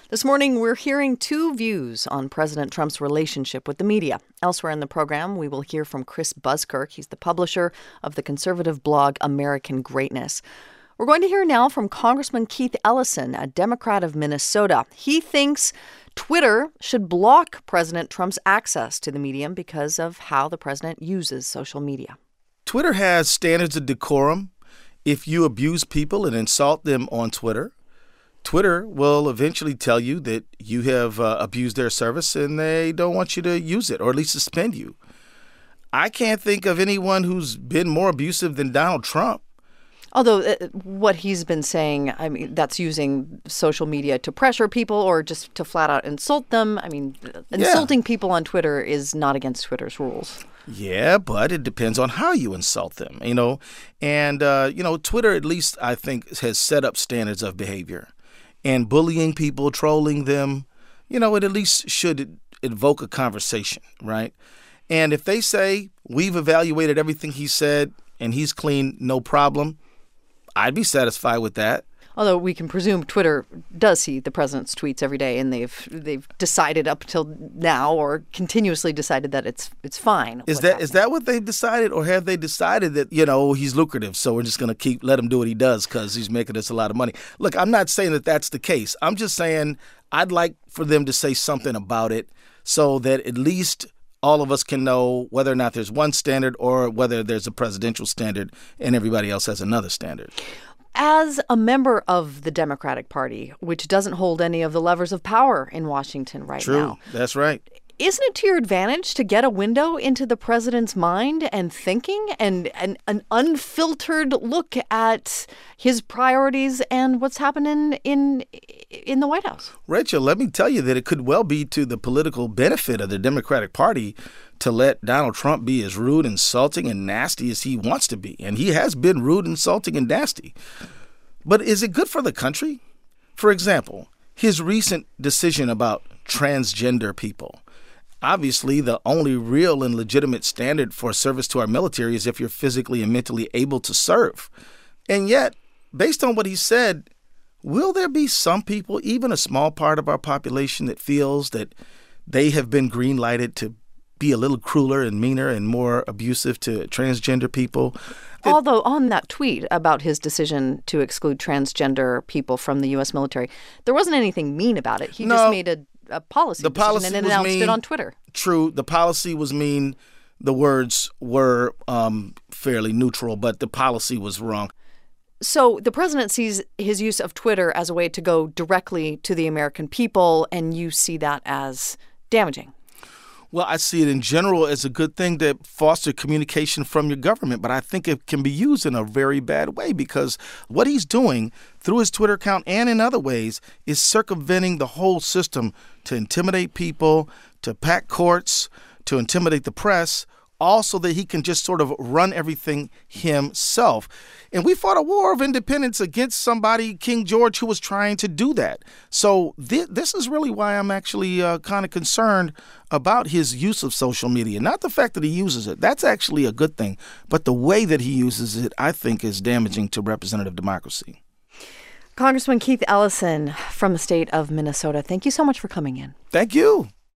This morning, we're hearing two views on President Trump's relationship with the media. Elsewhere in the program, we will hear from Chris Buskirk. He's the publisher of the conservative blog American Greatness. We're going to hear now from Congressman Keith Ellison, a Democrat of Minnesota. He thinks Twitter should block President Trump's access to the medium because of how the president uses social media. Twitter has standards of decorum. If you abuse people and insult them on Twitter, Twitter will eventually tell you that you have abused their service and they don't want you to use it, or at least suspend you. I can't think of anyone who's been more abusive than Donald Trump. Although what he's been saying, I mean, that's using social media to pressure people or just to flat out insult them. I mean, insulting people on Twitter is not against Twitter's rules. Yeah, but it depends on how you insult them, And, Twitter, at least, I think, has set up standards of behavior. And bullying people, trolling them, it at least should evoke a conversation, right? And if they say, we've evaluated everything he said and he's clean, no problem, I'd be satisfied with that. Although we can presume Twitter does see the president's tweets every day, and they've decided up till now, or continuously decided that it's fine. Is that what they've decided, or have they decided that he's lucrative, so we're just going to let him do what he does because he's making us a lot of money? Look, I'm not saying that that's the case. I'm just saying I'd like for them to say something about it so that at least all of us can know whether or not there's one standard or whether there's a presidential standard and everybody else has another standard. As a member of the Democratic Party, which doesn't hold any of the levers of power in Washington right now. True, that's right. Isn't it to your advantage to get a window into the president's mind and thinking and an unfiltered look at his priorities and what's happening in the White House? Rachel, let me tell you that it could well be to the political benefit of the Democratic Party to let Donald Trump be as rude, insulting, and nasty as he wants to be. And he has been rude, insulting, and nasty. But is it good for the country? For example, his recent decision about transgender people. Obviously, the only real and legitimate standard for service to our military is if you're physically and mentally able to serve. And yet, based on what he said, will there be some people, even a small part of our population, that feels that they have been green-lighted to be a little crueler and meaner and more abusive to transgender people? Although on that tweet about his decision to exclude transgender people from the U.S. military, there wasn't anything mean about it. He just made a policy decision and announced it on Twitter. True. The policy was mean. The words were fairly neutral, but the policy was wrong. So the president sees his use of Twitter as a way to go directly to the American people, and you see that as damaging. Well, I see it in general as a good thing to foster communication from your government, but I think it can be used in a very bad way because what he's doing through his Twitter account and in other ways is circumventing the whole system to intimidate people, to pack courts, to intimidate the press, all so that he can just sort of run everything himself. And we fought a war of independence against somebody, King George, who was trying to do that. So this is really why I'm actually kind of concerned about his use of social media. Not the fact that he uses it. That's actually a good thing. But the way that he uses it, I think, is damaging to representative democracy. Congressman Keith Ellison from the state of Minnesota, thank you so much for coming in. Thank you.